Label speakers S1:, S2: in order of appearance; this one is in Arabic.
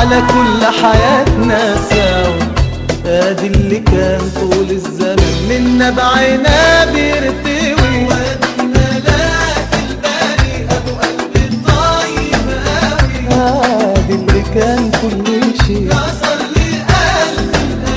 S1: على كل حياتنا سوا. ادي اللي كان طول الزمن منا بعينا بيرتاح